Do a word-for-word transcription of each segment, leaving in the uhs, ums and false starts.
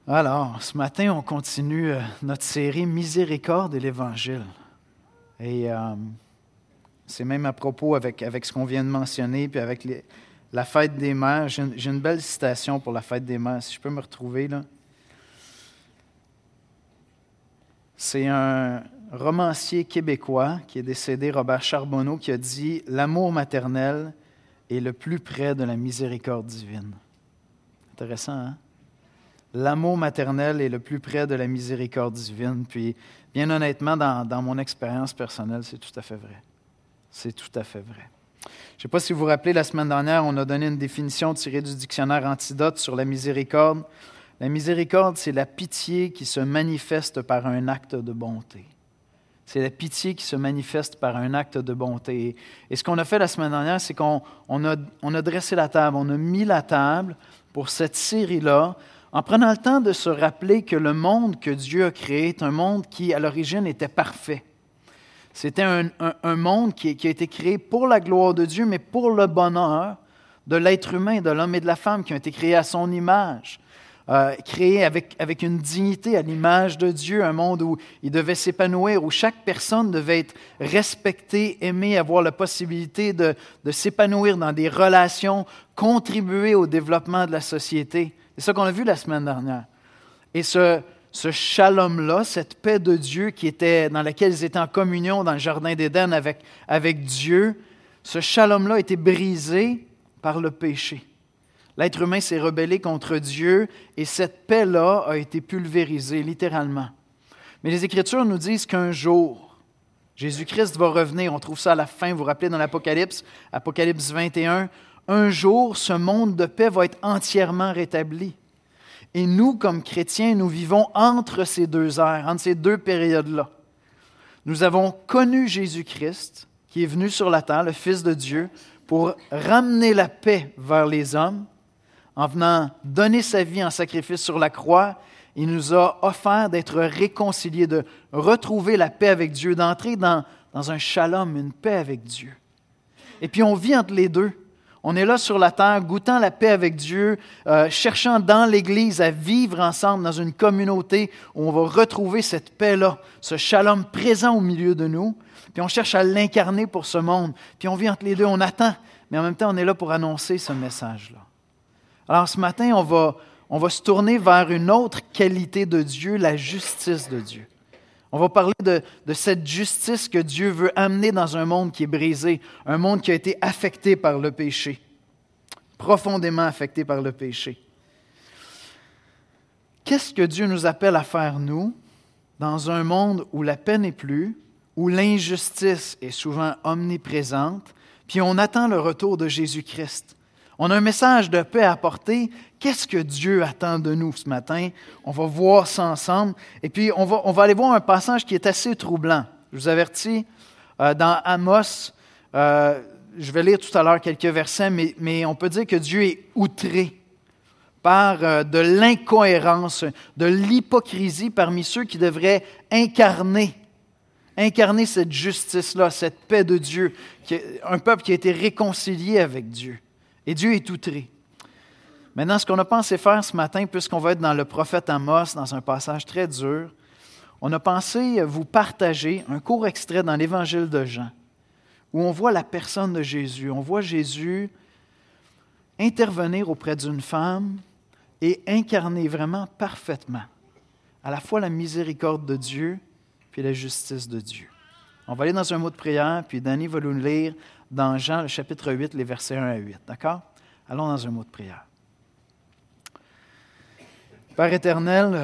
Alors, ce matin, on continue euh, notre série Miséricorde et l'Évangile. Et euh, c'est même à propos avec, avec ce qu'on vient de mentionner, puis avec les, la fête des mères. J'ai une, j'ai une belle citation pour la fête des mères, si je peux me retrouver là. C'est un romancier québécois qui est décédé, Robert Charbonneau, qui a dit « L'amour maternel est le plus près de la miséricorde divine ». Intéressant, hein? L'amour maternel est le plus près de la miséricorde divine. Puis, bien honnêtement, dans, dans mon expérience personnelle, c'est tout à fait vrai. C'est tout à fait vrai. Je ne sais pas si vous vous rappelez, la semaine dernière, on a donné une définition tirée du dictionnaire Antidote sur la miséricorde. La miséricorde, c'est la pitié qui se manifeste par un acte de bonté. C'est la pitié qui se manifeste par un acte de bonté. Et ce qu'on a fait la semaine dernière, c'est qu'on on a, on a dressé la table, on a mis la table pour cette série-là, en prenant le temps de se rappeler que le monde que Dieu a créé est un monde qui, à l'origine, était parfait. C'était un, un, un monde qui, qui a été créé pour la gloire de Dieu, mais pour le bonheur de l'être humain, de l'homme et de la femme, qui ont été créés à son image, euh, créés avec, avec une dignité à l'image de Dieu, un monde où ils devaient s'épanouir, où chaque personne devait être respectée, aimée, avoir la possibilité de, de s'épanouir dans des relations, contribuer au développement de la société. C'est ça qu'on a vu la semaine dernière. Et ce, ce shalom-là, cette paix de Dieu qui était, dans laquelle ils étaient en communion dans le jardin d'Éden avec, avec Dieu, ce shalom-là a été brisé par le péché. L'être humain s'est rebellé contre Dieu et cette paix-là a été pulvérisée, littéralement. Mais les Écritures nous disent qu'un jour, Jésus-Christ va revenir. On trouve ça à la fin, vous vous rappelez dans l'Apocalypse, Apocalypse vingt et un. Un jour, ce monde de paix va être entièrement rétabli. Et nous, comme chrétiens, nous vivons entre ces deux ères, entre ces deux périodes-là. Nous avons connu Jésus-Christ, qui est venu sur la terre, le Fils de Dieu, pour ramener la paix vers les hommes, en venant donner sa vie en sacrifice sur la croix. Il nous a offert d'être réconciliés, de retrouver la paix avec Dieu, d'entrer dans, dans un shalom, une paix avec Dieu. Et puis on vit entre les deux. On est là sur la terre, goûtant la paix avec Dieu, euh, cherchant dans l'Église à vivre ensemble dans une communauté où on va retrouver cette paix-là, ce shalom présent au milieu de nous. Puis on cherche à l'incarner pour ce monde. Puis on vit entre les deux, on attend, mais en même temps, on est là pour annoncer ce message-là. Alors ce matin, on va, on va se tourner vers une autre qualité de Dieu, la justice de Dieu. On va parler de, de cette justice que Dieu veut amener dans un monde qui est brisé, un monde qui a été affecté par le péché, profondément affecté par le péché. Qu'est-ce que Dieu nous appelle à faire, nous, dans un monde où la paix n'est plus, où l'injustice est souvent omniprésente, puis on attend le retour de Jésus-Christ? On a un message de paix à apporter. Qu'est-ce que Dieu attend de nous ce matin? On va voir ça ensemble. Et puis, on va, on va aller voir un passage qui est assez troublant. Je vous avertis, euh, dans Amos, euh, je vais lire tout à l'heure quelques versets, mais, mais on peut dire que Dieu est outré par euh, de l'incohérence, de l'hypocrisie parmi ceux qui devraient incarner, incarner cette justice-là, cette paix de Dieu, qui est un peuple qui a été réconcilié avec Dieu. Et Dieu est outré. Maintenant, ce qu'on a pensé faire ce matin, puisqu'on va être dans le prophète Amos, dans un passage très dur, on a pensé vous partager un court extrait dans l'Évangile de Jean, où on voit la personne de Jésus. On voit Jésus intervenir auprès d'une femme et incarner vraiment parfaitement à la fois la miséricorde de Dieu puis la justice de Dieu. On va aller dans un mot de prière, puis Danny va nous lire dans Jean, le chapitre huit, les versets un à huit. D'accord? Allons dans un mot de prière. Père éternel,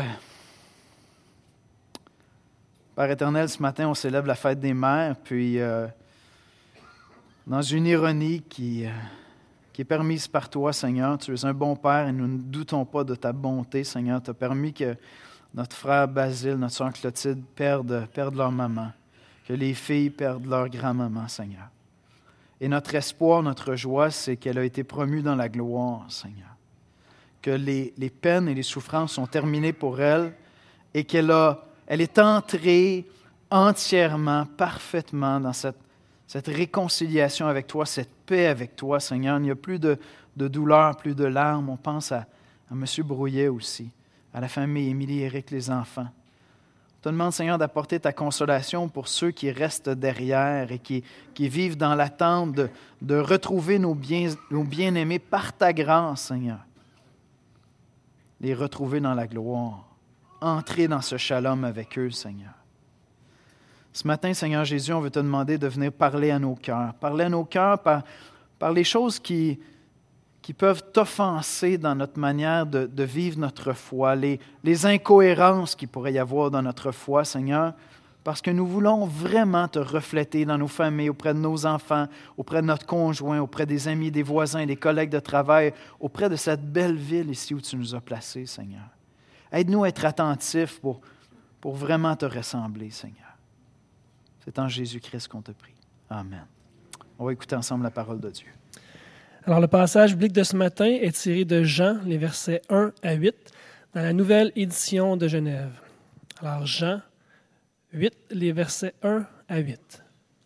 Père éternel, ce matin, on célèbre la fête des mères, puis euh, dans une ironie qui, euh, qui est permise par toi, Seigneur, tu es un bon Père et nous ne doutons pas de ta bonté, Seigneur. Tu as permis que notre frère Basile, notre soeur Clotilde perdent, perdent leur maman, que les filles perdent leur grand-maman, Seigneur. Et notre espoir, notre joie, c'est qu'elle a été promue dans la gloire, Seigneur. Que les, les peines et les souffrances sont terminées pour elle et qu'elle a, elle est entrée entièrement, parfaitement dans cette, cette réconciliation avec toi, cette paix avec toi, Seigneur. Il n'y a plus de, de douleur, plus de larmes. On pense à, à M. Brouillet aussi, à la famille, Émilie, Éric, les enfants. On te demande, Seigneur, d'apporter ta consolation pour ceux qui restent derrière et qui, qui vivent dans l'attente de, de retrouver nos, bien, nos bien-aimés par ta grâce, Seigneur. Les retrouver dans la gloire. Entrer dans ce shalom avec eux, Seigneur. Ce matin, Seigneur Jésus, on veut te demander de venir parler à nos cœurs. Parler à nos cœurs par, par les choses qui, qui peuvent t'offenser dans notre manière de, de vivre notre foi, les, les incohérences qu'il pourrait y avoir dans notre foi, Seigneur, parce que nous voulons vraiment te refléter dans nos familles, auprès de nos enfants, auprès de notre conjoint, auprès des amis, des voisins, des collègues de travail, auprès de cette belle ville ici où tu nous as placés, Seigneur. Aide-nous à être attentifs pour, pour vraiment te ressembler, Seigneur. C'est en Jésus-Christ qu'on te prie. Amen. On va écouter ensemble la parole de Dieu. Alors, le passage biblique de ce matin est tiré de Jean, les versets un à huit, dans la nouvelle édition de Genève. Alors, Jean huit, les versets un à huit.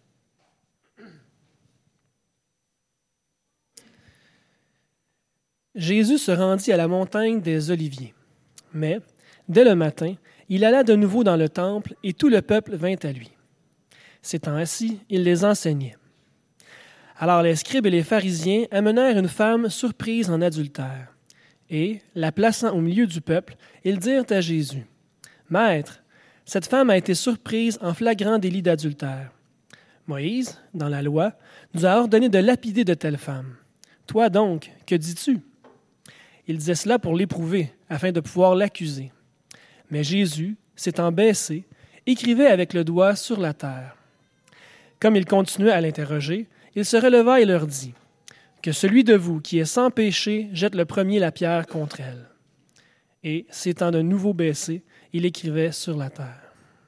Jésus se rendit à la montagne des Oliviers. Mais, dès le matin, il alla de nouveau dans le temple et tout le peuple vint à lui. S'étant assis, il les enseignait. Alors les scribes et les pharisiens amenèrent une femme surprise en adultère. Et, la plaçant au milieu du peuple, ils dirent à Jésus, « Maître, cette femme a été surprise en flagrant délit d'adultère. Moïse, dans la loi, nous a ordonné de lapider de telles femmes. Toi donc, que dis-tu? » Il disait cela pour l'éprouver, afin de pouvoir l'accuser. Mais Jésus, s'étant baissé, écrivait avec le doigt sur la terre. Comme il continuait à l'interroger, il se releva et leur dit, « Que celui de vous qui est sans péché jette le premier la pierre contre elle. » Et, s'étant de nouveau baissé, il écrivait sur la terre.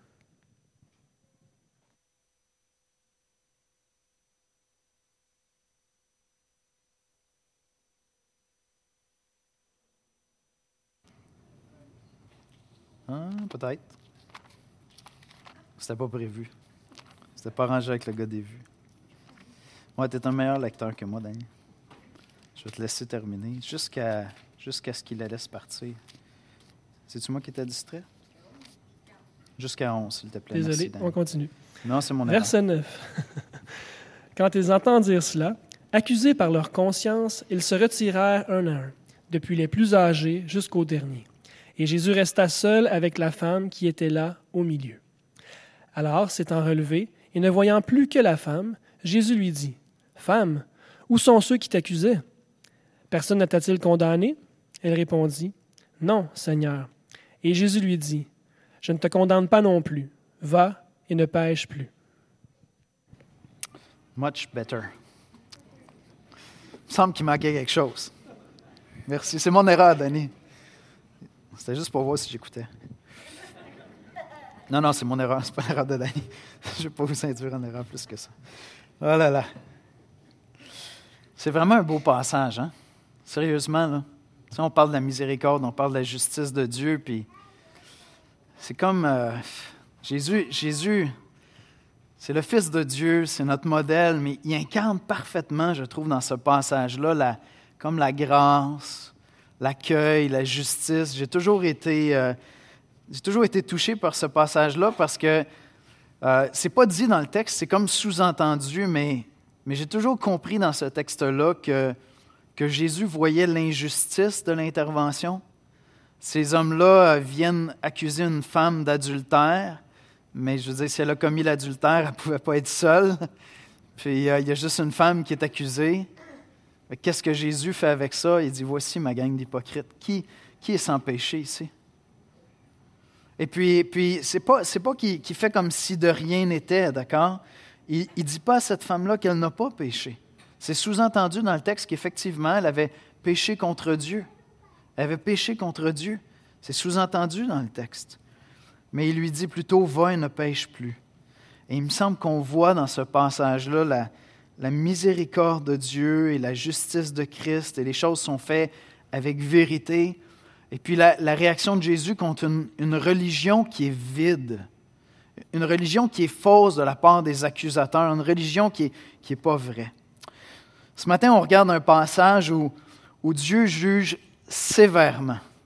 Ah, peut-être. C'était pas prévu. C'était pas arrangé avec le gars des vues. Ouais, t'es un meilleur lecteur que moi, Danny. Je vais te laisser terminer jusqu'à, jusqu'à ce qu'il la laisse partir. C'est-tu moi qui étais distrait? Jusqu'à onze, s'il te plaît. Désolé, merci, on continue. Non, c'est mon erreur. Verset neuf. Quand ils entendent dire cela, accusés par leur conscience, ils se retirèrent un à un, depuis les plus âgés jusqu'au dernier. Et Jésus resta seul avec la femme qui était là au milieu. Alors, s'étant relevé, et ne voyant plus que la femme, Jésus lui dit, « Femme, où sont ceux qui t'accusaient? Personne ne t'a-t-il condamné? » Elle répondit, « Non, Seigneur. » Et Jésus lui dit, « Je ne te condamne pas non plus. Va et ne pêche plus. » Much better. Il me semble qu'il manquait quelque chose. Merci. C'est mon erreur, Danny. C'était juste pour voir si j'écoutais. Non, non, c'est mon erreur. C'est pas l'erreur de Danny. Je ne vais pas vous induire en erreur plus que ça. Oh là là. C'est vraiment un beau passage, hein? Sérieusement, là. Tu sais, on parle de la miséricorde, on parle de la justice de Dieu, puis c'est comme euh, Jésus, Jésus, c'est le Fils de Dieu, c'est notre modèle, mais il incarne parfaitement, je trouve, dans ce passage-là, la, comme la grâce, l'accueil, la justice. J'ai toujours été, euh, j'ai toujours été touché par ce passage-là parce que euh, c'est pas dit dans le texte, c'est comme sous-entendu, mais, mais j'ai toujours compris dans ce texte-là que, que Jésus voyait l'injustice de l'intervention. Ces hommes-là viennent accuser une femme d'adultère, mais je veux dire, si elle a commis l'adultère, elle ne pouvait pas être seule. Puis euh, il y a juste une femme qui est accusée. Qu'est-ce que Jésus fait avec ça? Il dit, voici ma gang d'hypocrites. Qui, qui est sans péché ici? Et puis, puis c'est pas, c'est pas qu'il, qu'il fait comme si de rien n'était, d'accord? Il ne dit pas à cette femme-là qu'elle n'a pas péché. C'est sous-entendu dans le texte qu'effectivement, elle avait péché contre Dieu. Elle avait péché contre Dieu. C'est sous-entendu dans le texte. Mais il lui dit plutôt, va et ne pêche plus. Et il me semble qu'on voit dans ce passage-là la, la miséricorde de Dieu et la justice de Christ, et les choses sont faites avec vérité. Et puis la, la réaction de Jésus contre une, une religion qui est vide, une religion qui est fausse de la part des accusateurs, une religion qui n'est qui est pas vraie. Ce matin, on regarde un passage où, où Dieu juge sévèrement.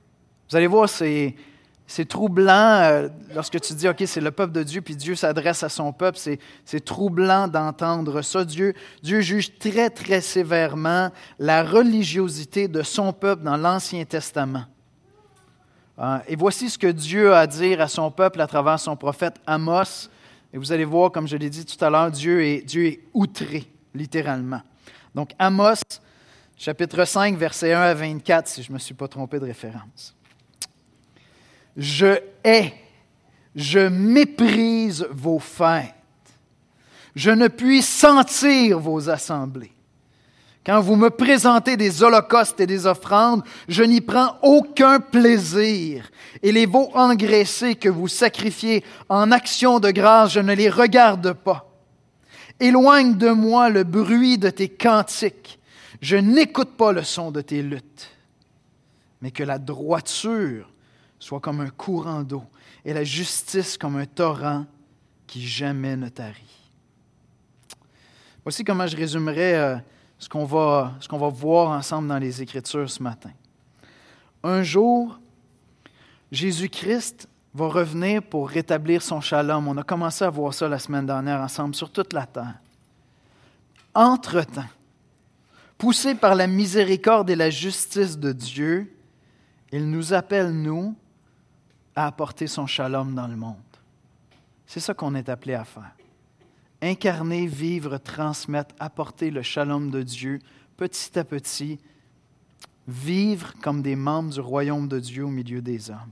Vous allez voir, c'est, c'est troublant euh, lorsque tu dis, OK, c'est le peuple de Dieu, puis Dieu s'adresse à son peuple. C'est, c'est troublant d'entendre ça. Dieu, Dieu juge très, très sévèrement la religiosité de son peuple dans l'Ancien Testament. Euh, et voici ce que Dieu a à dire à son peuple à travers son prophète Amos. Et vous allez voir, comme je l'ai dit tout à l'heure, Dieu est, Dieu est outré, littéralement. Donc, Amos, chapitre cinq, versets un à vingt-quatre, si je ne me suis pas trompé de référence. « Je hais, je méprise vos fêtes. Je ne puis sentir vos assemblées. Quand vous me présentez des holocaustes et des offrandes, je n'y prends aucun plaisir. Et les veaux engraissés que vous sacrifiez en action de grâce, je ne les regarde pas. Éloigne de moi le bruit de tes cantiques. Je n'écoute pas le son de tes luttes. Mais que la droiture soit comme un courant d'eau et la justice comme un torrent qui jamais ne tarit. » Voici comment je résumerai euh, ce qu'on va, ce qu'on va voir ensemble dans les Écritures ce matin. Un jour, Jésus-Christ va revenir pour rétablir son shalom. On a commencé à voir ça la semaine dernière ensemble sur toute la terre. Entre-temps, poussé par la miséricorde et la justice de Dieu, il nous appelle, nous, à apporter son shalom dans le monde. C'est ça qu'on est appelé à faire. Incarner, vivre, transmettre, apporter le shalom de Dieu petit à petit, vivre comme des membres du royaume de Dieu au milieu des hommes.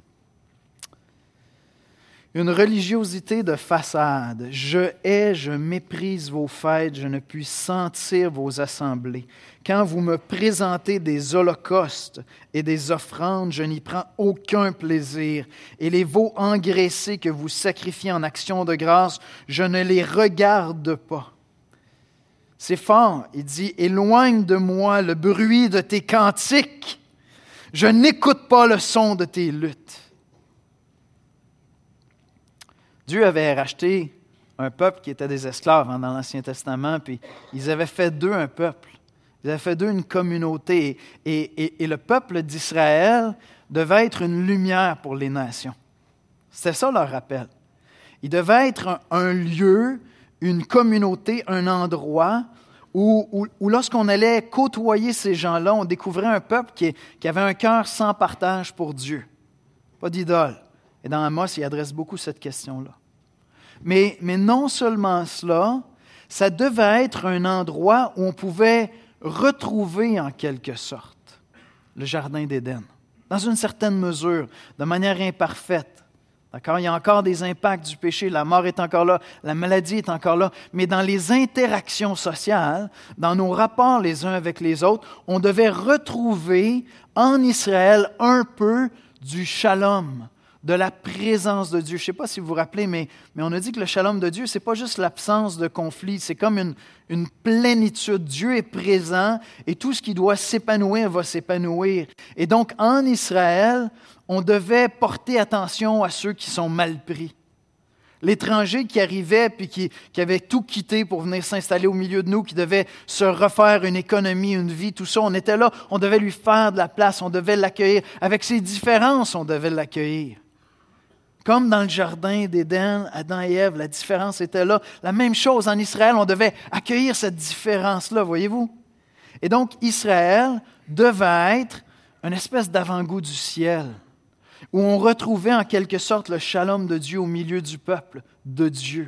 Une religiosité de façade. Je hais, je méprise vos fêtes, je ne puis sentir vos assemblées. Quand vous me présentez des holocaustes et des offrandes, je n'y prends aucun plaisir. Et les veaux engraissés que vous sacrifiez en action de grâce, je ne les regarde pas. C'est fort, il dit, éloigne de moi le bruit de tes cantiques. Je n'écoute pas le son de tes luttes. Dieu avait racheté un peuple qui était des esclaves hein, dans l'Ancien Testament, puis ils avaient fait d'eux un peuple. Ils avaient fait d'eux une communauté. Et, et, et le peuple d'Israël devait être une lumière pour les nations. C'était ça leur rappel. Il devait être un, un lieu, une communauté, un endroit où, où, où lorsqu'on allait côtoyer ces gens-là, on découvrait un peuple qui, qui avait un cœur sans partage pour Dieu. Pas d'idole. Et dans Amos, il adresse beaucoup cette question-là. Mais, mais non seulement cela, ça devait être un endroit où on pouvait retrouver en quelque sorte le Jardin d'Éden, dans une certaine mesure, de manière imparfaite. D'accord? Il y a encore des impacts du péché, la mort est encore là, la maladie est encore là, mais dans les interactions sociales, dans nos rapports les uns avec les autres, on devait retrouver en Israël un peu du shalom, de la présence de Dieu. Je ne sais pas si vous vous rappelez, mais, mais on a dit que le shalom de Dieu, ce n'est pas juste l'absence de conflit, c'est comme une, une plénitude. Dieu est présent et tout ce qui doit s'épanouir va s'épanouir. Et donc, en Israël, on devait porter attention à ceux qui sont mal pris. L'étranger qui arrivait puis qui, qui avait tout quitté pour venir s'installer au milieu de nous, qui devait se refaire une économie, une vie, tout ça, on était là, on devait lui faire de la place, on devait l'accueillir. Avec ses différences, on devait l'accueillir. Comme dans le jardin d'Éden, Adam et Ève, la différence était là. La même chose en Israël, on devait accueillir cette différence-là, voyez-vous? Et donc, Israël devait être une espèce d'avant-goût du ciel, où on retrouvait en quelque sorte le shalom de Dieu au milieu du peuple de Dieu.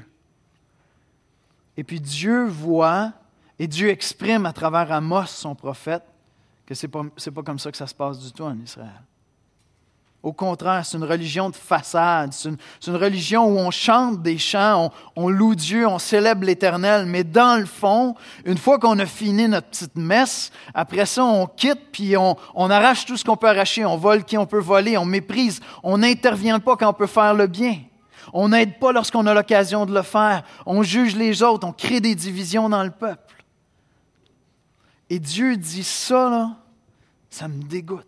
Et puis Dieu voit, et Dieu exprime à travers Amos, son prophète, que ce n'est pas, c'est pas comme ça que ça se passe du tout en Israël. Au contraire, c'est une religion de façade, c'est une, c'est une religion où on chante des chants, on, on loue Dieu, on célèbre l'Éternel, mais dans le fond, une fois qu'on a fini notre petite messe, après ça, on quitte, puis on, on arrache tout ce qu'on peut arracher, on vole qui on peut voler, on méprise, on n'intervient pas quand on peut faire le bien. On n'aide pas lorsqu'on a l'occasion de le faire, on juge les autres, on crée des divisions dans le peuple. Et Dieu dit ça, là, ça me dégoûte.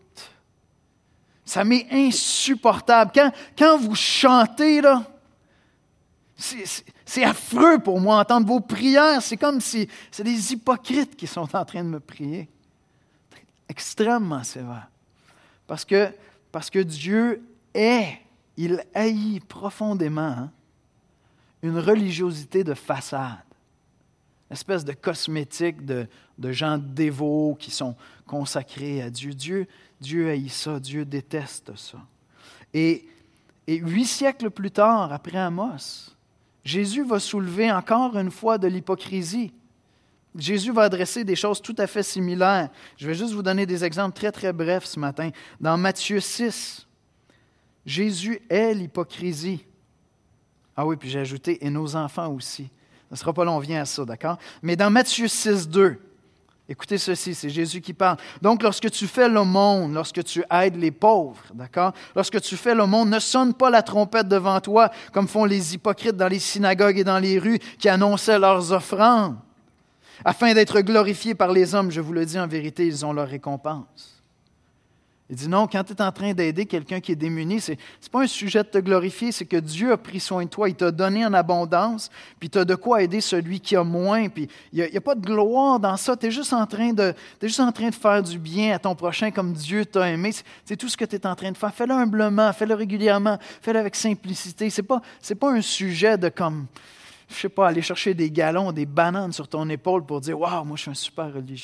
Ça m'est insupportable. Quand, quand vous chantez, là, c'est, c'est, c'est affreux pour moi entendre vos prières. C'est comme si c'est des hypocrites qui sont en train de me prier. Extrêmement sévère. Parce que, Parce que Dieu est, il haït profondément hein, une religiosité de façade. Une espèce de cosmétique de, de gens dévots qui sont consacrés à Dieu. Dieu, Dieu haït ça, Dieu déteste ça. Et, et huit siècles plus tard, après Amos, Jésus va soulever encore une fois de l'hypocrisie. Jésus va adresser des choses tout à fait similaires. Je vais juste vous donner des exemples très, très brefs ce matin. Dans Matthieu six, Jésus est l'hypocrisie. Ah oui, puis j'ai ajouté « et nos enfants aussi ». Ce ne sera pas long, on vient à ça, d'accord? Mais dans Matthieu six, deux, écoutez ceci, c'est Jésus qui parle. Donc, lorsque tu fais l'aumône, lorsque tu aides les pauvres, d'accord? Lorsque tu fais l'aumône, ne sonne pas la trompette devant toi, comme font les hypocrites dans les synagogues et dans les rues qui annonçaient leurs offrandes. Afin d'être glorifiés par les hommes, je vous le dis en vérité, ils ont leur récompense. Il dit non, quand tu es en train d'aider quelqu'un qui est démuni, ce n'est pas un sujet de te glorifier, c'est que Dieu a pris soin de toi, il t'a donné en abondance, puis tu as de quoi aider celui qui a moins, puis il n'y a, a pas de gloire dans ça, tu es juste, en train de, t'es juste en train de faire du bien à ton prochain comme Dieu t'a aimé, c'est, c'est tout ce que tu es en train de faire. Fais-le humblement, fais-le régulièrement, fais-le avec simplicité. Ce n'est pas, c'est pas un sujet de comme, je ne sais pas, aller chercher des galons, des bananes sur ton épaule pour dire « Waouh, moi je suis un super religieux ».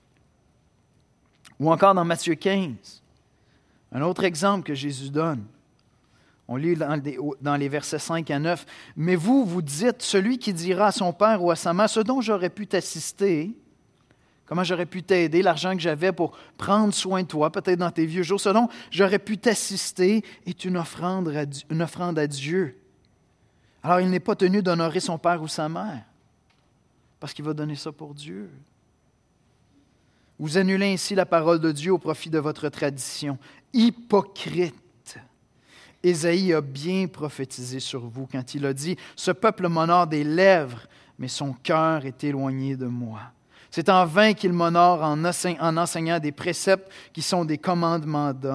Ou encore dans Matthieu quinze, un autre exemple que Jésus donne. On lit dans les versets cinq à neuf. « Mais vous, vous dites, celui qui dira à son père ou à sa mère, ce dont j'aurais pu t'assister, comment j'aurais pu t'aider, l'argent que j'avais pour prendre soin de toi, peut-être dans tes vieux jours, ce dont j'aurais pu t'assister est une offrande à Dieu. Une offrande à Dieu. Alors il n'est pas tenu d'honorer son père ou sa mère, parce qu'il va donner ça pour Dieu. » Vous annulez ainsi la parole de Dieu au profit de votre tradition. Hypocrite! Ésaïe a bien prophétisé sur vous quand il a dit « Ce peuple m'honore des lèvres, mais son cœur est éloigné de moi. C'est en vain qu'il m'honore en enseignant des préceptes qui sont des commandements d'hommes. »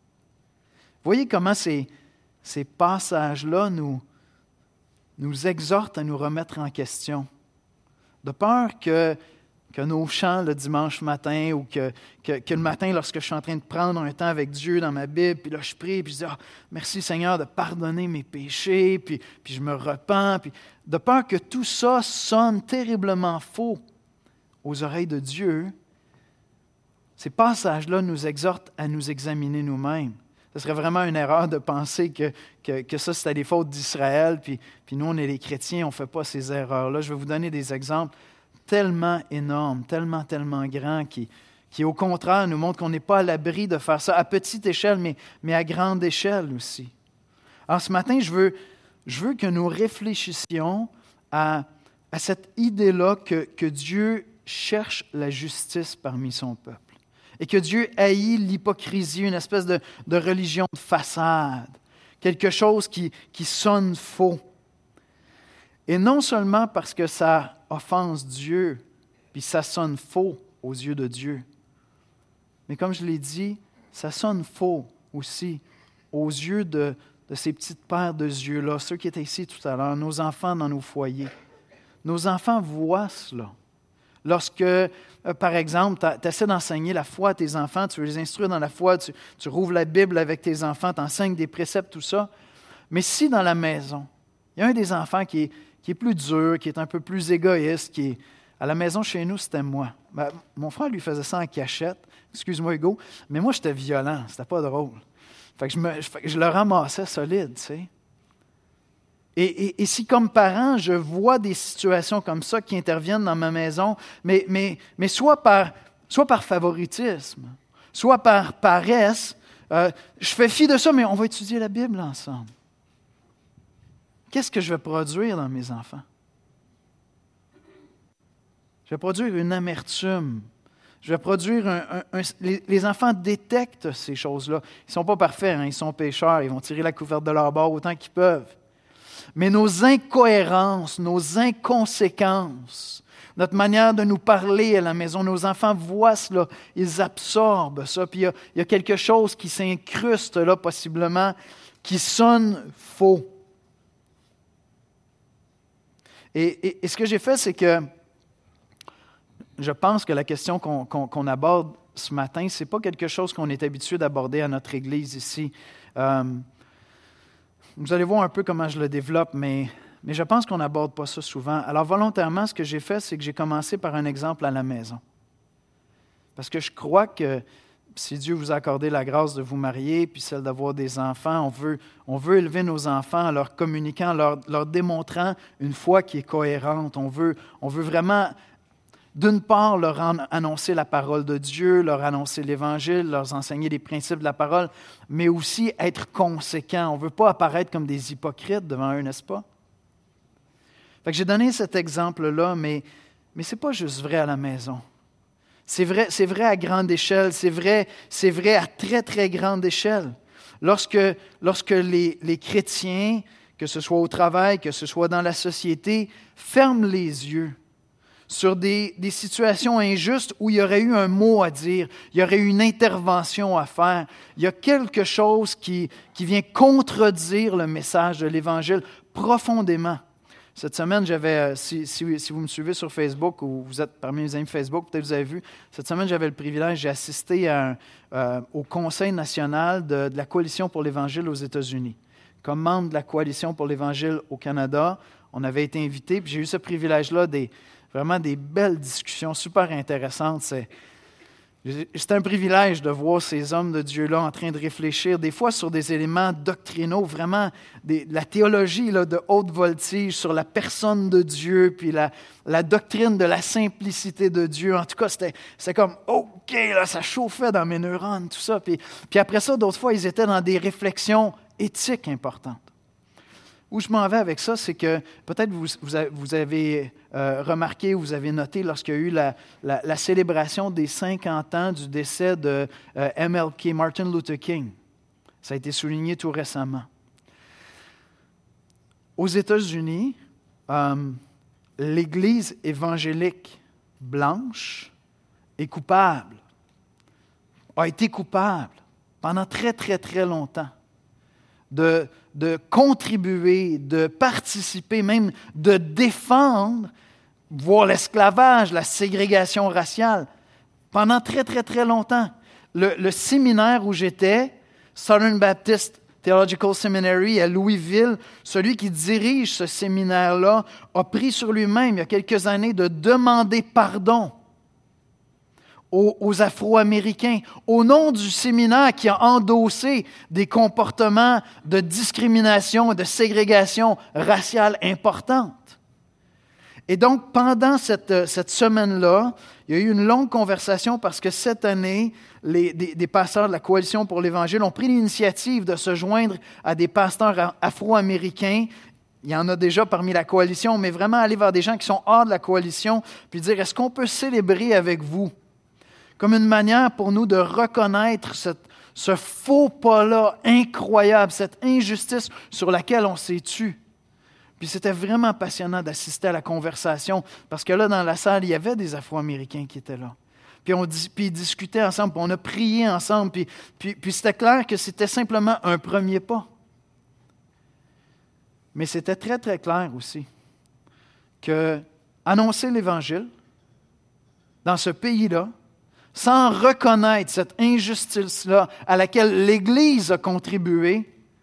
Voyez comment ces, ces passages-là nous, nous exhortent à nous remettre en question, de peur que que nos chants le dimanche matin ou que, que, que le matin, lorsque je suis en train de prendre un temps avec Dieu dans ma Bible, puis là je prie, puis je dis oh, « Merci Seigneur de pardonner mes péchés, puis, puis je me repens. » Puis de peur que tout ça sonne terriblement faux aux oreilles de Dieu, ces passages-là nous exhortent à nous examiner nous-mêmes. Ce serait vraiment une erreur de penser que, que, que ça, c'était les fautes d'Israël, puis, puis nous, on est les chrétiens, on ne fait pas ces erreurs-là. Je vais vous donner des exemples tellement énorme, tellement, tellement grand, qui, qui au contraire nous montre qu'on n'est pas à l'abri de faire ça à petite échelle, mais, mais à grande échelle aussi. Alors ce matin, je veux, je veux que nous réfléchissions à, à cette idée-là que, que Dieu cherche la justice parmi son peuple et que Dieu haït l'hypocrisie, une espèce de, de religion de façade, quelque chose qui, qui sonne faux. Et non seulement parce que ça offense Dieu, puis ça sonne faux aux yeux de Dieu, mais comme je l'ai dit, ça sonne faux aussi aux yeux de, de ces petites paires de yeux-là, ceux qui étaient ici tout à l'heure, nos enfants dans nos foyers. Nos enfants voient cela. Lorsque, euh, par exemple, tu essaies d'enseigner la foi à tes enfants, tu veux les instruire dans la foi, tu, tu rouvres la Bible avec tes enfants, tu enseignes des préceptes, tout ça, mais si dans la maison, il y a un des enfants qui est qui est plus dur, qui est un peu plus égoïste, qui est... À la maison, chez nous, c'était moi. Ben, mon frère, lui, faisait ça en cachette. Excuse-moi, Hugo. Mais moi, j'étais violent. C'était pas drôle. Fait que je, me... fait que je le ramassais solide, tu sais. Et, et, et si, comme parent, je vois des situations comme ça qui interviennent dans ma maison, mais, mais, mais soit, par, soit par favoritisme, soit par paresse, euh, je fais fi de ça, mais on va étudier la Bible ensemble. Qu'est-ce que je vais produire dans mes enfants? Je vais produire une amertume. Je vais produire un... un, un les, les enfants détectent ces choses-là. Ils ne sont pas parfaits, hein, ils sont pécheurs, ils vont tirer la couverte de leur bord autant qu'ils peuvent. Mais nos incohérences, nos inconséquences, notre manière de nous parler à la maison, nos enfants voient cela, ils absorbent ça. Puis il y a, il y a quelque chose qui s'incruste là, possiblement, qui sonne faux. Et, et, et ce que j'ai fait, c'est que je pense que la question qu'on, qu'on, qu'on aborde ce matin. Ce n'est pas quelque chose qu'on est habitué d'aborder à notre Église ici. Euh, vous allez voir un peu comment je le développe, mais, mais je pense qu'on n'aborde pas ça souvent. Alors volontairement, ce que j'ai fait, c'est que j'ai commencé par un exemple à la maison. Parce que je crois que si Dieu vous a accordé la grâce de vous marier, puis celle d'avoir des enfants, on veut, on veut élever nos enfants en leur communiquant, en leur, leur démontrant une foi qui est cohérente. On veut, on veut vraiment, d'une part, leur annoncer la parole de Dieu, leur annoncer l'Évangile, leur enseigner les principes de la parole, mais aussi être conséquents. On ne veut pas apparaître comme des hypocrites devant eux, n'est-ce pas? Fait que j'ai donné cet exemple-là, mais, mais ce n'est pas juste vrai à la maison. C'est vrai, c'est vrai à grande échelle, c'est vrai, c'est vrai à très, très grande échelle. Lorsque, lorsque les, les chrétiens, que ce soit au travail, que ce soit dans la société, ferment les yeux sur des, des situations injustes où il y aurait eu un mot à dire, il y aurait eu une intervention à faire, il y a quelque chose qui, qui vient contredire le message de l'Évangile profondément. Cette semaine, j'avais, si, si, si vous me suivez sur Facebook ou vous êtes parmi mes amis Facebook, peut-être vous avez vu, cette semaine, j'avais le privilège, j'ai assisté à un, euh, au Conseil national de, de la Coalition pour l'Évangile aux États-Unis. Comme membre de la Coalition pour l'Évangile au Canada, on avait été invités, puis j'ai eu ce privilège-là, des, vraiment des belles discussions super intéressantes. C'est, c'est un privilège de voir ces hommes de Dieu-là en train de réfléchir, des fois sur des éléments doctrinaux, vraiment des, de la théologie là, de haute voltige sur la personne de Dieu, puis la, la doctrine de la simplicité de Dieu. En tout cas, c'était, c'était comme, OK, là, ça chauffait dans mes neurones, tout ça. Puis, puis après ça, d'autres fois, ils étaient dans des réflexions éthiques importantes. Où je m'en vais avec ça, c'est que peut-être vous, vous avez euh, remarqué ou vous avez noté lorsqu'il y a eu la, la, la célébration des cinquante ans du décès de euh, M L K, Martin Luther King. Ça a été souligné tout récemment. Aux États-Unis, euh, l'Église évangélique blanche est coupable, a été coupable pendant très, très, très longtemps de, de contribuer, de participer, même de défendre, voire l'esclavage, la ségrégation raciale, pendant très, très, très longtemps. Le, le séminaire où j'étais, Southern Baptist Theological Seminary à Louisville, celui qui dirige ce séminaire-là a pris sur lui-même, il y a quelques années, de demander pardon aux, aux Afro-Américains au nom du séminaire qui a endossé des comportements de discrimination et de ségrégation raciale importante. Et donc, pendant cette, cette semaine-là, il y a eu une longue conversation parce que cette année, les, des, des pasteurs de la Coalition pour l'Évangile ont pris l'initiative de se joindre à des pasteurs afro-américains. Il y en a déjà parmi la coalition, mais vraiment aller vers des gens qui sont hors de la coalition, puis dire, est-ce qu'on peut célébrer avec vous? Comme une manière pour nous de reconnaître cette, ce faux pas-là incroyable, cette injustice sur laquelle on s'est tu. Puis c'était vraiment passionnant d'assister à la conversation, parce que là, dans la salle, il y avait des Afro-Américains qui étaient là. Puis, on, puis ils discutaient ensemble, puis on a prié ensemble, puis, puis, puis c'était clair que c'était simplement un premier pas. Mais c'était très, très clair aussi que annoncer l'Évangile dans ce pays-là, sans reconnaître cette injustice-là à laquelle l'Église a contribué,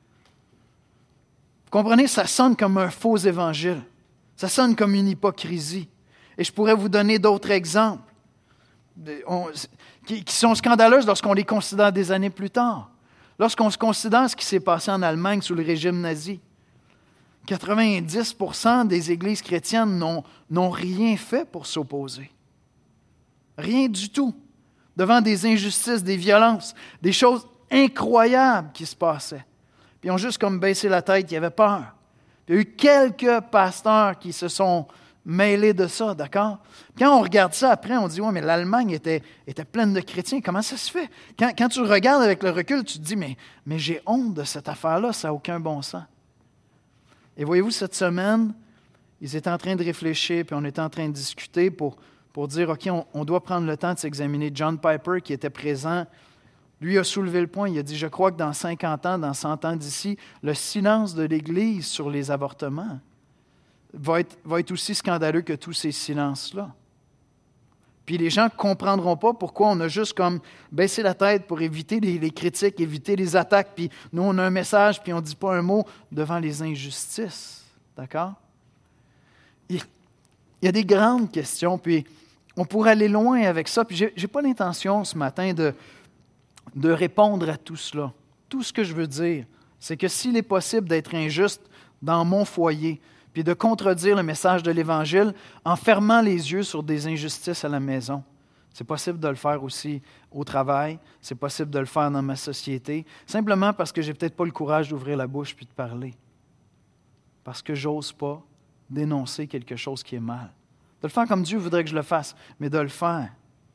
vous comprenez, ça sonne comme un faux évangile. Ça sonne comme une hypocrisie. Et je pourrais vous donner d'autres exemples on, qui, qui sont scandaleuses lorsqu'on les considère des années plus tard. Lorsqu'on se considère ce qui s'est passé en Allemagne sous le régime nazi. quatre-vingt-dix pour cent des églises chrétiennes n'ont, n'ont rien fait pour s'opposer. Rien du tout. Devant des injustices, des violences, des choses incroyables qui se passaient. Puis ils ont juste comme baissé la tête, ils avaient peur. Puis il y a eu quelques pasteurs qui se sont mêlés de ça, d'accord? Puis quand on regarde ça après, on dit, ouais, mais l'Allemagne était, était pleine de chrétiens, comment ça se fait? Quand, quand tu regardes avec le recul, tu te dis, mais, mais j'ai honte de cette affaire-là, ça n'a aucun bon sens. Et voyez-vous, cette semaine, ils étaient en train de réfléchir, puis on était en train de discuter pour... pour dire, OK, on, on doit prendre le temps de s'examiner. John Piper, qui était présent, lui a soulevé le point. Il a dit, je crois que dans cinquante ans, dans cent ans d'ici, le silence de l'Église sur les avortements va être, va être aussi scandaleux que tous ces silences-là. Puis les gens ne comprendront pas pourquoi on a juste comme baissé la tête pour éviter les, les critiques, éviter les attaques, puis nous on a un message, puis on ne dit pas un mot devant les injustices. D'accord? Il, il y a des grandes questions, puis on pourrait aller loin avec ça. Puis je n'ai pas l'intention ce matin de, de répondre à tout cela. Tout ce que je veux dire, c'est que s'il est possible d'être injuste dans mon foyer, puis de contredire le message de l'Évangile en fermant les yeux sur des injustices à la maison. C'est possible de le faire aussi au travail, c'est possible de le faire dans ma société, simplement parce que je n'ai peut-être pas le courage d'ouvrir la bouche puis de parler. Parce que j'ose pas dénoncer quelque chose qui est mal. De le faire comme Dieu voudrait que je le fasse, mais de le faire.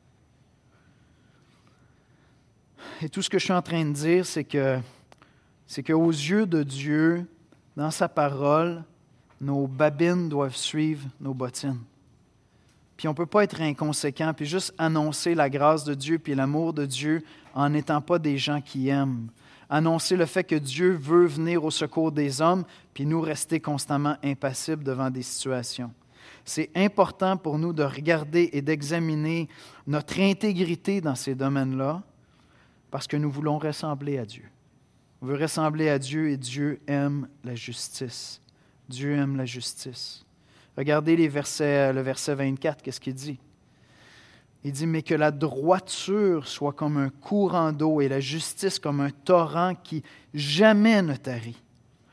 Et tout ce que je suis en train de dire, c'est que, c'est qu'aux yeux de Dieu, dans sa parole, nos babines doivent suivre nos bottines. Puis on ne peut pas être inconséquent, puis juste annoncer la grâce de Dieu puis l'amour de Dieu en n'étant pas des gens qui aiment. Annoncer le fait que Dieu veut venir au secours des hommes, puis nous rester constamment impassibles devant des situations. C'est important pour nous de regarder et d'examiner notre intégrité dans ces domaines-là, parce que nous voulons ressembler à Dieu. On veut ressembler à Dieu et Dieu aime la justice. Dieu aime la justice. Regardez les versets, le verset vingt-quatre, qu'est-ce qu'il dit? Il dit, « Mais que la droiture soit comme un courant d'eau et la justice comme un torrent qui jamais ne tarit. »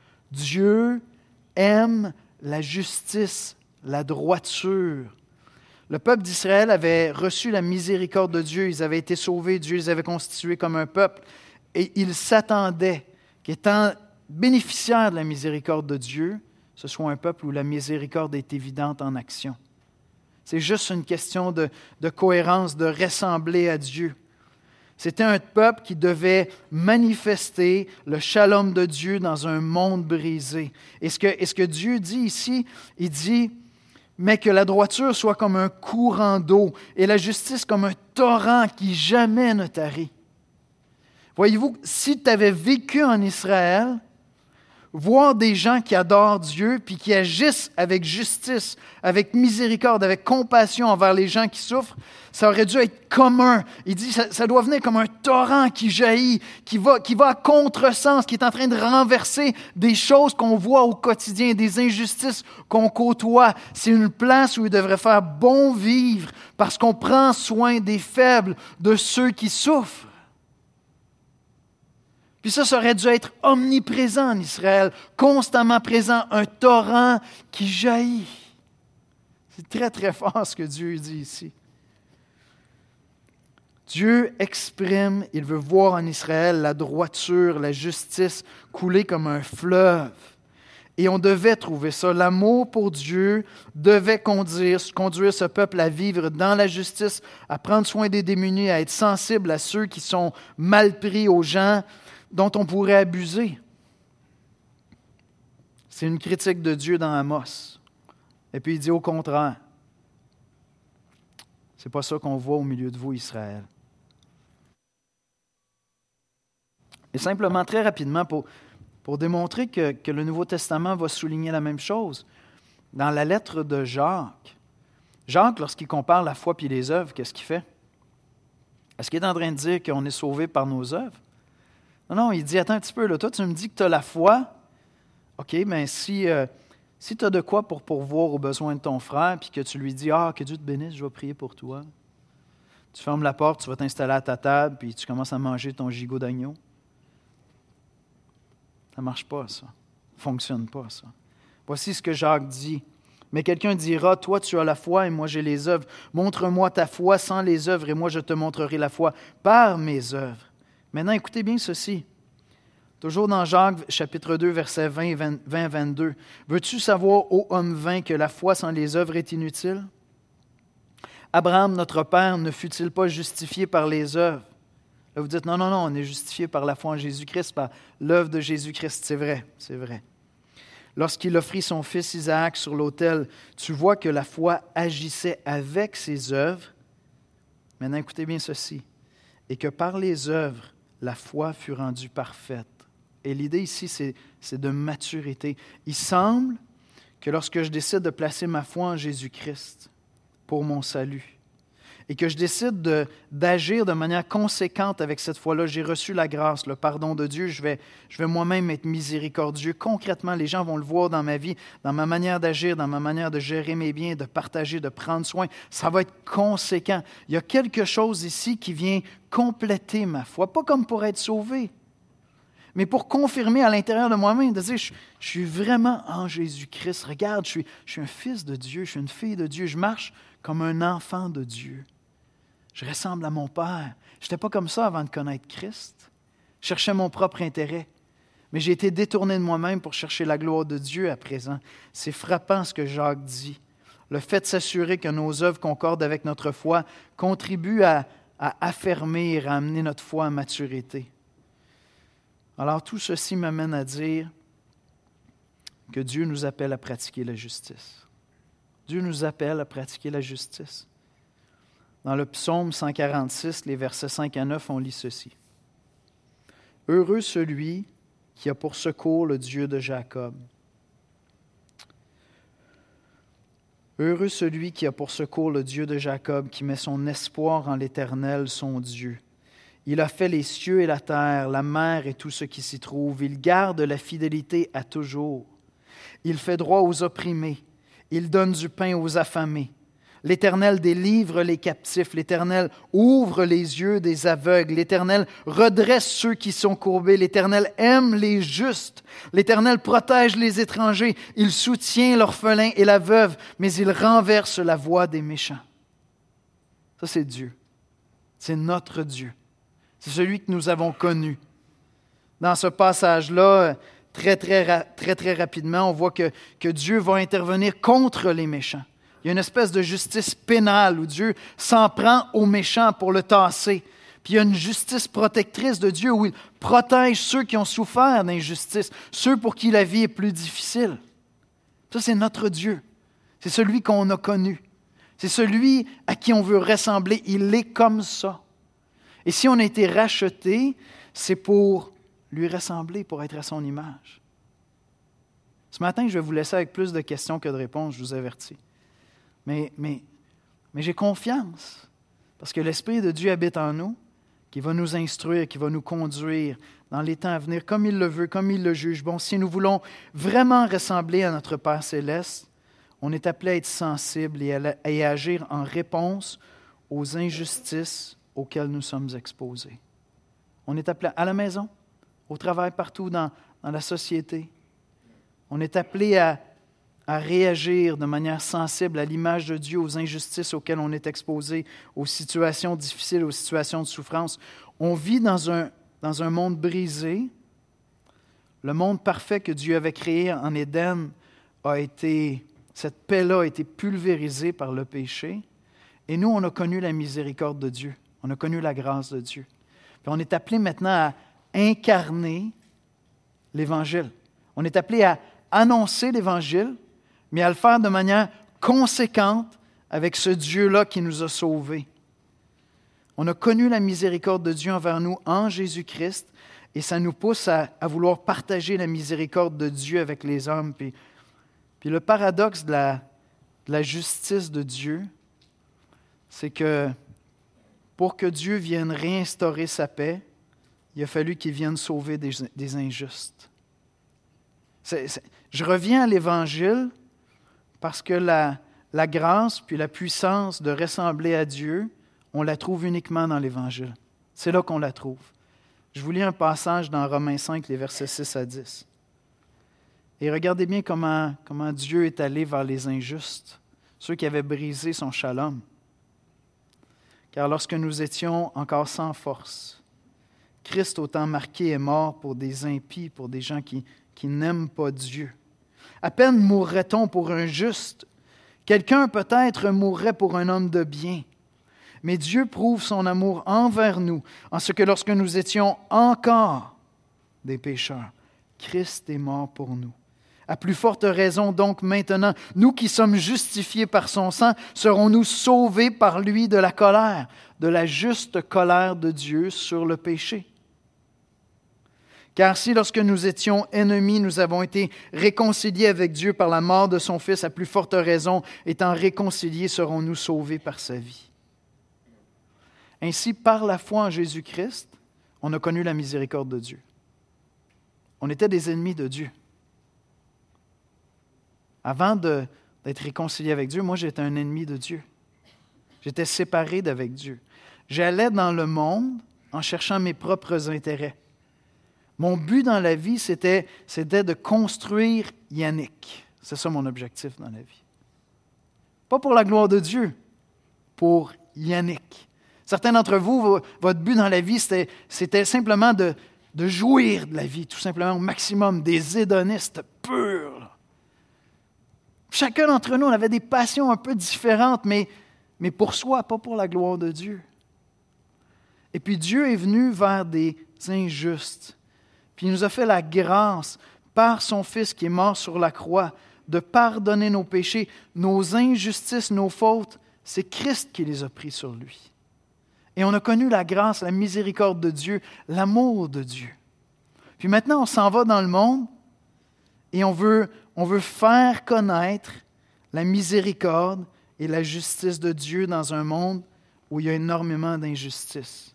Dieu aime la justice, la droiture. Le peuple d'Israël avait reçu la miséricorde de Dieu, ils avaient été sauvés, Dieu les avait constitués comme un peuple, et ils s'attendaient qu'étant bénéficiaires de la miséricorde de Dieu, ce soit un peuple où la miséricorde est évidente en action. C'est juste une question de, de cohérence, de ressembler à Dieu. C'était un peuple qui devait manifester le shalom de Dieu dans un monde brisé. Et ce que, et ce que Dieu dit ici, il dit, mais que la droiture soit comme un courant d'eau et la justice comme un torrent qui jamais ne tarit. Voyez-vous, si tu avais vécu en Israël, voir des gens qui adorent Dieu puis qui agissent avec justice, avec miséricorde, avec compassion envers les gens qui souffrent, ça aurait dû être commun. Il dit ça, ça doit venir comme un torrent qui jaillit, qui va, qui va à contresens, qui est en train de renverser des choses qu'on voit au quotidien, des injustices qu'on côtoie. C'est une place où il devrait faire bon vivre parce qu'on prend soin des faibles, de ceux qui souffrent. Puis ça, ça aurait dû être omniprésent en Israël, constamment présent, un torrent qui jaillit. C'est très, très fort ce que Dieu dit ici. Dieu exprime, il veut voir en Israël la droiture, la justice couler comme un fleuve. Et on devait trouver ça. L'amour pour Dieu devait conduire, conduire ce peuple à vivre dans la justice, à prendre soin des démunis, à être sensible à ceux qui sont mal pris, aux gens dont on pourrait abuser. C'est une critique de Dieu dans Amos. Et puis il dit au contraire, c'est pas ça qu'on voit au milieu de vous, Israël. Et simplement, très rapidement, pour, pour démontrer que, que le Nouveau Testament va souligner la même chose, dans la lettre de Jacques, Jacques, lorsqu'il compare la foi et les œuvres, qu'est-ce qu'il fait? Est-ce qu'il est en train de dire qu'on est sauvé par nos œuvres? Non, non, il dit, attends un petit peu, là, toi tu me dis que tu as la foi. OK, mais si, euh, si tu as de quoi pour pourvoir aux besoins de ton frère, puis que tu lui dis, ah, que Dieu te bénisse, je vais prier pour toi. Tu fermes la porte, tu vas t'installer à ta table, puis tu commences à manger ton gigot d'agneau. Ça ne marche pas, ça. Ça ne fonctionne pas, ça. Voici ce que Jacques dit. Mais quelqu'un dira, toi tu as la foi et moi j'ai les œuvres. Montre-moi ta foi sans les œuvres et moi je te montrerai la foi par mes œuvres. Maintenant, écoutez bien ceci. Toujours dans Jacques, chapitre deux, versets vingt à vingt-deux. Veux-tu savoir, ô homme vain, que la foi sans les œuvres est inutile? Abraham, notre père, ne fut-il pas justifié par les œuvres? Là, vous dites, non, non, non, on est justifié par la foi en Jésus-Christ, par l'œuvre de Jésus-Christ. C'est vrai, c'est vrai. Lorsqu'il offrit son fils Isaac sur l'autel, tu vois que la foi agissait avec ses œuvres. Maintenant, écoutez bien ceci. Et que par les œuvres, la foi fut rendue parfaite. Et l'idée ici, c'est, c'est de maturité. Il semble que lorsque je décide de placer ma foi en Jésus-Christ pour mon salut, et que je décide de, d'agir de manière conséquente avec cette foi-là, j'ai reçu la grâce, le pardon de Dieu, je vais, je vais moi-même être miséricordieux. Concrètement, les gens vont le voir dans ma vie, dans ma manière d'agir, dans ma manière de gérer mes biens, de partager, de prendre soin. Ça va être conséquent. Il y a quelque chose ici qui vient compléter ma foi, pas comme pour être sauvé, mais pour confirmer à l'intérieur de moi-même, de dire, je, je suis vraiment en Jésus-Christ. Regarde, je suis, je suis un fils de Dieu, je suis une fille de Dieu, je marche comme un enfant de Dieu. Je ressemble à mon Père. Je n'étais pas comme ça avant de connaître Christ. Je cherchais mon propre intérêt. Mais j'ai été détourné de moi-même pour chercher la gloire de Dieu à présent. C'est frappant ce que Jacques dit. Le fait de s'assurer que nos œuvres concordent avec notre foi contribue à, à affermir, à amener notre foi à maturité. Alors tout ceci m'amène à dire que Dieu nous appelle à pratiquer la justice. Dieu nous appelle à pratiquer la justice. Dans le psaume cent quarante-six, les versets cinq à neuf, on lit ceci. « Heureux celui qui a pour secours le Dieu de Jacob. Heureux celui qui a pour secours le Dieu de Jacob, qui met son espoir en l'Éternel, son Dieu. Il a fait les cieux et la terre, la mer et tout ce qui s'y trouve. Il garde la fidélité à toujours. Il fait droit aux opprimés. Il donne du pain aux affamés. L'Éternel délivre les captifs. L'Éternel ouvre les yeux des aveugles. L'Éternel redresse ceux qui sont courbés. L'Éternel aime les justes. L'Éternel protège les étrangers. Il soutient l'orphelin et la veuve, mais il renverse la voie des méchants. Ça, c'est Dieu. C'est notre Dieu. C'est celui que nous avons connu. Dans ce passage-là, très, très, très, très rapidement, on voit que, que Dieu va intervenir contre les méchants. Il y a une espèce de justice pénale où Dieu s'en prend aux méchants pour le tasser. Puis il y a une justice protectrice de Dieu où il protège ceux qui ont souffert d'injustice, ceux pour qui la vie est plus difficile. Ça, c'est notre Dieu. C'est celui qu'on a connu. C'est celui à qui on veut ressembler. Il est comme ça. Et si on a été racheté, c'est pour lui ressembler, pour être à son image. Ce matin, je vais vous laisser avec plus de questions que de réponses, je vous avertis. Mais, mais, mais j'ai confiance, parce que l'Esprit de Dieu habite en nous, qui va nous instruire, qui va nous conduire dans les temps à venir, comme il le veut, comme il le juge. Bon, si nous voulons vraiment ressembler à notre Père céleste, on est appelé à être sensible et à, et à agir en réponse aux injustices auxquelles nous sommes exposés. On est appelé à la maison, au travail, partout dans, dans la société. On est appelé à, à réagir de manière sensible à l'image de Dieu, aux injustices auxquelles on est exposé, aux situations difficiles, aux situations de souffrance. On vit dans un, dans un monde brisé. Le monde parfait que Dieu avait créé en Éden a été, cette paix-là a été pulvérisée par le péché. Et nous, on a connu la miséricorde de Dieu. On a connu la grâce de Dieu. Puis on est appelé maintenant à incarner l'Évangile. On est appelé à annoncer l'Évangile, mais à le faire de manière conséquente avec ce Dieu-là qui nous a sauvés. On a connu la miséricorde de Dieu envers nous en Jésus-Christ et ça nous pousse à, à vouloir partager la miséricorde de Dieu avec les hommes. Puis, puis le paradoxe de la, de la justice de Dieu, c'est que pour que Dieu vienne réinstaurer sa paix, il a fallu qu'il vienne sauver des, des injustes. C'est, c'est, je reviens à l'Évangile parce que la, la grâce puis la puissance de ressembler à Dieu, on la trouve uniquement dans l'Évangile. C'est là qu'on la trouve. Je vous lis un passage dans Romains cinq, les versets six à dix. Et regardez bien comment, comment Dieu est allé vers les injustes, ceux qui avaient brisé son shalom. Car lorsque nous étions encore sans force, Christ, au temps marqué, est mort pour des impies, pour des gens qui, qui n'aiment pas Dieu. À peine mourrait-on pour un juste. Quelqu'un peut-être mourrait pour un homme de bien. Mais Dieu prouve son amour envers nous, en ce que lorsque nous étions encore des pécheurs, Christ est mort pour nous. À plus forte raison donc maintenant, nous qui sommes justifiés par son sang, serons-nous sauvés par lui de la colère, de la juste colère de Dieu sur le péché. Car si lorsque nous étions ennemis, nous avons été réconciliés avec Dieu par la mort de son Fils, à plus forte raison, étant réconciliés, serons-nous sauvés par sa vie. Ainsi, par la foi en Jésus-Christ, on a connu la miséricorde de Dieu. On était des ennemis de Dieu. Avant de, d'être réconcilié avec Dieu, moi, j'étais un ennemi de Dieu. J'étais séparé d'avec Dieu. J'allais dans le monde en cherchant mes propres intérêts. Mon but dans la vie, c'était, c'était de construire Yannick. C'est ça mon objectif dans la vie. Pas pour la gloire de Dieu, pour Yannick. Certains d'entre vous, votre but dans la vie, c'était, c'était simplement de, de jouir de la vie, tout simplement au maximum, des hédonistes purs. Là. Chacun d'entre nous, on avait des passions un peu différentes, mais, mais pour soi, pas pour la gloire de Dieu. Et puis Dieu est venu vers des injustes. Puis il nous a fait la grâce, par son Fils qui est mort sur la croix, de pardonner nos péchés, nos injustices, nos fautes. C'est Christ qui les a pris sur lui. Et on a connu la grâce, la miséricorde de Dieu, l'amour de Dieu. Puis maintenant, on s'en va dans le monde et on veut, on veut faire connaître la miséricorde et la justice de Dieu dans un monde où il y a énormément d'injustice.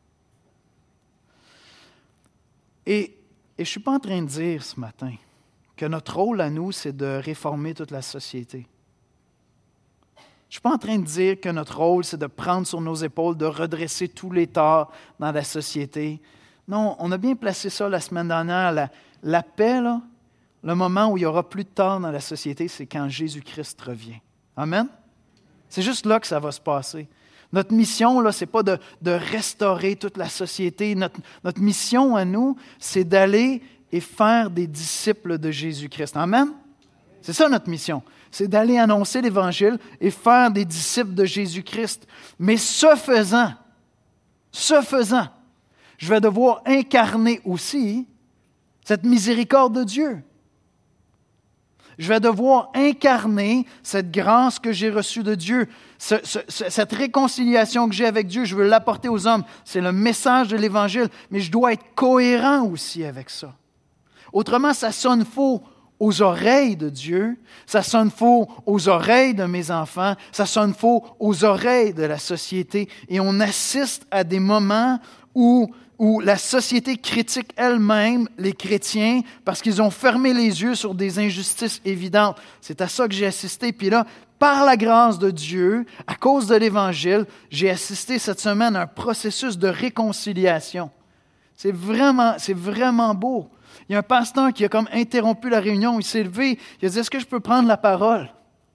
Et, et je ne suis pas en train de dire ce matin que notre rôle à nous, c'est de réformer toute la société. Je ne suis pas en train de dire que notre rôle, c'est de prendre sur nos épaules, de redresser tous les torts dans la société. Non, on a bien placé ça la semaine dernière. La, la paix, là, le moment où il n'y aura plus de tort dans la société, c'est quand Jésus-Christ revient. Amen? C'est juste là que ça va se passer. Notre mission, là, ce n'est pas de, de restaurer toute la société. Notre, notre mission à nous, c'est d'aller et faire des disciples de Jésus-Christ. Amen? C'est ça notre mission. C'est d'aller annoncer l'Évangile et faire des disciples de Jésus-Christ. Mais ce faisant, ce faisant, je vais devoir incarner aussi cette miséricorde de Dieu. Je vais devoir incarner cette grâce que j'ai reçue de Dieu. Ce, ce, cette réconciliation que j'ai avec Dieu, je veux l'apporter aux hommes. C'est le message de l'Évangile, mais je dois être cohérent aussi avec ça. Autrement, ça sonne faux aux oreilles de Dieu, ça sonne faux aux oreilles de mes enfants, ça sonne faux aux oreilles de la société. Et on assiste à des moments où, où la société critique elle-même les chrétiens parce qu'ils ont fermé les yeux sur des injustices évidentes. C'est à ça que j'ai assisté. Puis là, par la grâce de Dieu, à cause de l'Évangile, j'ai assisté cette semaine à un processus de réconciliation. C'est vraiment, c'est vraiment beau. Il y a un pasteur qui a comme interrompu la réunion, il s'est levé, il a dit « Est-ce que je peux prendre la parole? »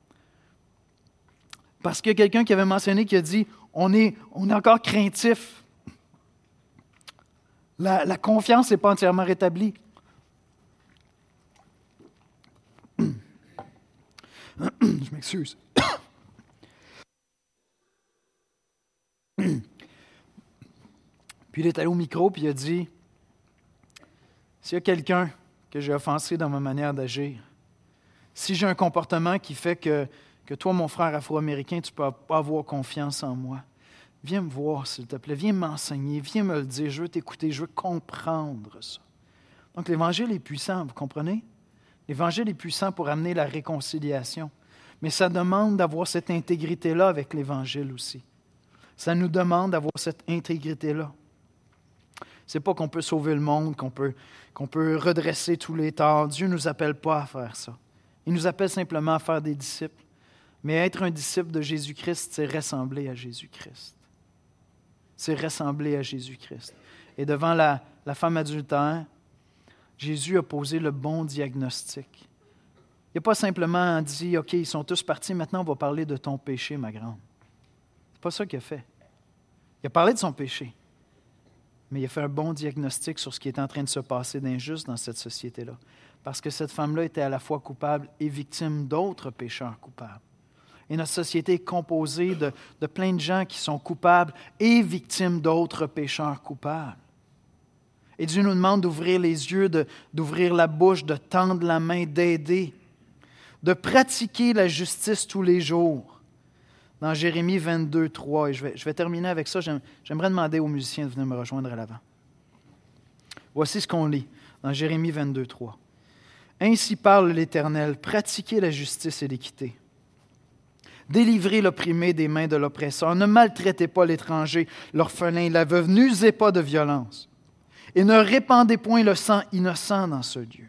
Parce qu'il y a quelqu'un qui avait mentionné qui a dit « On est, on est encore craintif. La, la confiance n'est pas entièrement rétablie. » Je m'excuse. Puis il est allé au micro et il a dit « S'il y a quelqu'un que j'ai offensé dans ma manière d'agir, si j'ai un comportement qui fait que, que toi, mon frère afro-américain, tu ne peux pas avoir confiance en moi, viens me voir, s'il te plaît, viens m'enseigner, viens me le dire, je veux t'écouter, je veux comprendre ça. » Donc l'Évangile est puissant, vous comprenez? L'Évangile est puissant pour amener la réconciliation, mais ça demande d'avoir cette intégrité-là avec l'Évangile aussi. Ça nous demande d'avoir cette intégrité-là. Ce n'est pas qu'on peut sauver le monde, qu'on peut, qu'on peut redresser tous les torts. Dieu ne nous appelle pas à faire ça. Il nous appelle simplement à faire des disciples. Mais être un disciple de Jésus-Christ, c'est ressembler à Jésus-Christ. C'est ressembler à Jésus-Christ. Et devant la, la femme adultère, Jésus a posé le bon diagnostic. Il n'a pas simplement dit « OK, ils sont tous partis, maintenant on va parler de ton péché, ma grande. » Ce n'est pas ça qu'il a fait. Il a parlé de son péché. Mais il a fait un bon diagnostic sur ce qui est en train de se passer d'injuste dans cette société-là. Parce que cette femme-là était à la fois coupable et victime d'autres pécheurs coupables. Et notre société est composée de, de plein de gens qui sont coupables et victimes d'autres pécheurs coupables. Et Dieu nous demande d'ouvrir les yeux, de, d'ouvrir la bouche, de tendre la main, d'aider, de pratiquer la justice tous les jours. Dans Jérémie vingt-deux, trois, et je vais, je vais terminer avec ça, j'aimerais demander aux musiciens de venir me rejoindre à l'avant. Voici ce qu'on lit dans Jérémie vingt-deux, trois. « Ainsi parle l'Éternel, pratiquez la justice et l'équité. Délivrez l'opprimé des mains de l'oppresseur. Ne maltraitez pas l'étranger, l'orphelin, la veuve. N'usez pas de violence. Et ne répandez point le sang innocent dans ce lieu.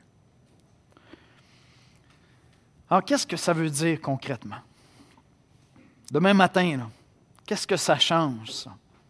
Alors, qu'est-ce que ça veut dire concrètement? Demain matin, là, qu'est-ce que ça change, ça?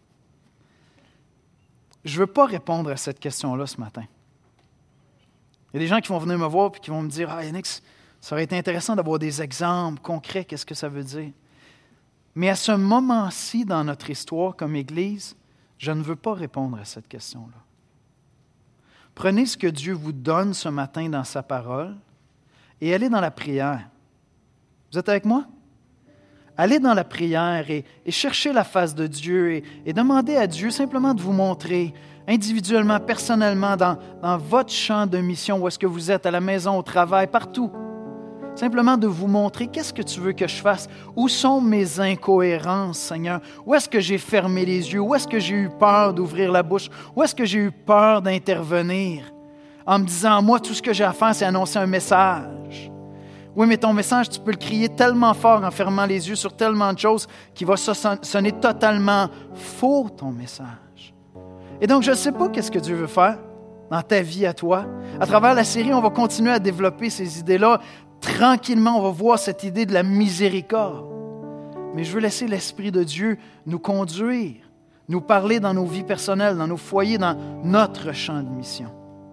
Je ne veux pas répondre à cette question-là ce matin. Il y a des gens qui vont venir me voir et qui vont me dire « Ah, Yannick, ça aurait été intéressant d'avoir des exemples concrets, qu'est-ce que ça veut dire? » Mais à ce moment-ci dans notre histoire comme Église, je ne veux pas répondre à cette question-là. Prenez ce que Dieu vous donne ce matin dans sa parole et allez dans la prière. Vous êtes avec moi? Allez dans la prière et, et cherchez la face de Dieu et, et demandez à Dieu simplement de vous montrer individuellement, personnellement, dans, dans votre champ de mission, où est-ce que vous êtes, à la maison, au travail, partout. Simplement de vous montrer qu'est-ce que tu veux que je fasse. Où sont mes incohérences, Seigneur? Où est-ce que j'ai fermé les yeux? Où est-ce que j'ai eu peur d'ouvrir la bouche? Où est-ce que j'ai eu peur d'intervenir? En me disant, moi, tout ce que j'ai à faire, c'est annoncer un message. Oui, mais ton message, tu peux le crier tellement fort en fermant les yeux sur tellement de choses qu'il va sonner totalement faux, ton message. Et donc, je ne sais pas qu'est-ce que Dieu veut faire dans ta vie à toi. À travers la série, on va continuer à développer ces idées-là. Tranquillement, on va voir cette idée de la miséricorde. Mais je veux laisser l'Esprit de Dieu nous conduire, nous parler dans nos vies personnelles, dans nos foyers, dans notre champ de mission.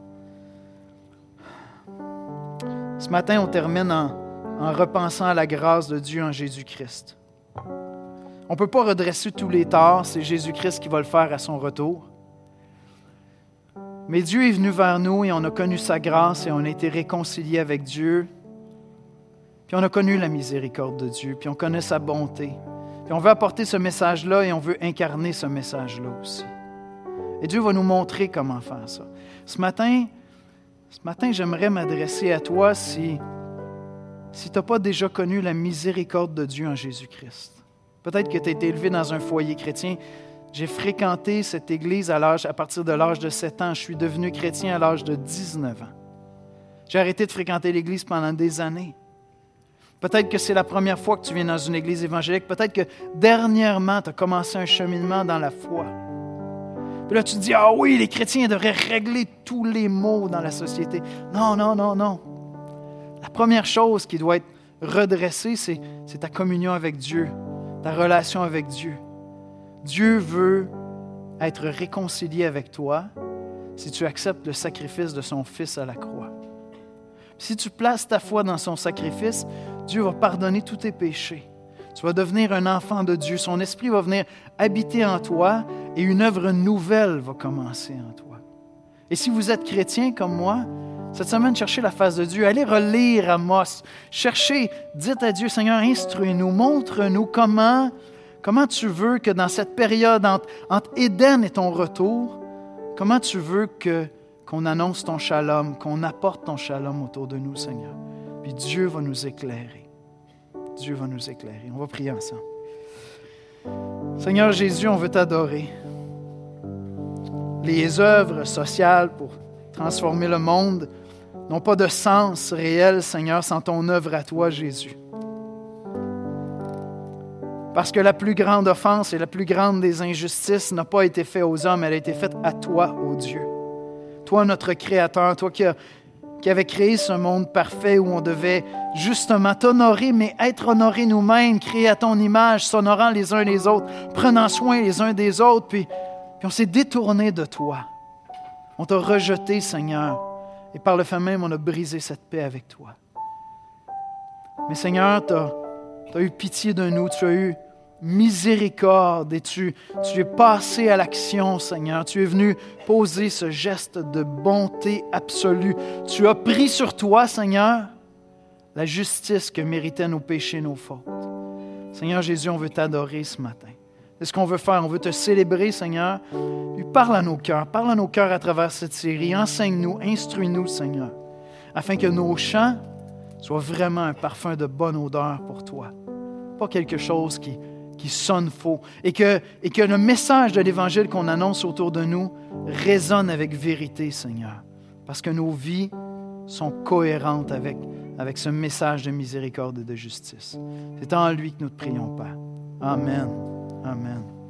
Ce matin, on termine en, en repensant à la grâce de Dieu en Jésus-Christ. On ne peut pas redresser tous les torts, c'est Jésus-Christ qui va le faire à son retour. Mais Dieu est venu vers nous et on a connu sa grâce et on a été réconciliés avec Dieu. Puis on a connu la miséricorde de Dieu, puis on connaît sa bonté. Puis on veut apporter ce message-là et on veut incarner ce message-là aussi. Et Dieu va nous montrer comment faire ça. Ce matin, ce matin, j'aimerais m'adresser à toi si, si tu n'as pas déjà connu la miséricorde de Dieu en Jésus-Christ. Peut-être que tu as été élevé dans un foyer chrétien. J'ai fréquenté cette église à, l'âge, à partir de l'âge de sept ans. Je suis devenu chrétien à l'âge de dix-neuf ans. J'ai arrêté de fréquenter l'église pendant des années. Peut-être que c'est la première fois que tu viens dans une église évangélique. Peut-être que dernièrement, tu as commencé un cheminement dans la foi. Puis là, tu te dis, ah oui, les chrétiens devraient régler tous les maux dans la société. Non, non, non, non. La première chose qui doit être redressée, c'est, c'est ta communion avec Dieu, ta relation avec Dieu. Dieu veut être réconcilié avec toi si tu acceptes le sacrifice de son Fils à la croix. Si tu places ta foi dans son sacrifice, Dieu va pardonner tous tes péchés. Tu vas devenir un enfant de Dieu. Son esprit va venir habiter en toi et une œuvre nouvelle va commencer en toi. Et si vous êtes chrétien comme moi, cette semaine, cherchez la face de Dieu. Allez relire Amos. Cherchez, dites à Dieu, Seigneur, instruis-nous, montre-nous comment, comment tu veux que dans cette période entre, entre Éden et ton retour, comment tu veux que qu'on annonce ton shalom, qu'on apporte ton shalom autour de nous, Seigneur. Puis Dieu va nous éclairer. Dieu va nous éclairer. On va prier ensemble. Seigneur Jésus, on veut t'adorer. Les œuvres sociales pour transformer le monde n'ont pas de sens réel, Seigneur, sans ton œuvre à toi, Jésus. Parce que la plus grande offense et la plus grande des injustices n'a pas été faite aux hommes, elle a été faite à toi, ô Dieu. Toi, notre Créateur, toi qui, a, qui avais créé ce monde parfait où on devait justement t'honorer, mais être honorés nous-mêmes, créés à ton image, s'honorant les uns les autres, prenant soin les uns des autres, puis, puis on s'est détourné de toi. On t'a rejeté, Seigneur, et par le fait même, on a brisé cette paix avec toi. Mais Seigneur, tu as, tu as eu pitié de nous, tu as eu miséricorde et tu, tu es passé à l'action, Seigneur. Tu es venu poser ce geste de bonté absolue. Tu as pris sur toi, Seigneur, la justice que méritaient nos péchés, nos fautes. Seigneur Jésus, on veut t'adorer ce matin. C'est ce qu'on veut faire. On veut te célébrer, Seigneur. Puis parle à nos cœurs. Parle à nos cœurs à travers cette série. Enseigne-nous, instruis-nous, Seigneur, afin que nos chants soient vraiment un parfum de bonne odeur pour toi. Pas quelque chose qui qui sonne faux, et que, et que le message de l'Évangile qu'on annonce autour de nous résonne avec vérité, Seigneur, parce que nos vies sont cohérentes avec, avec ce message de miséricorde et de justice. C'est en lui que nous te prions, Père. Amen. Amen.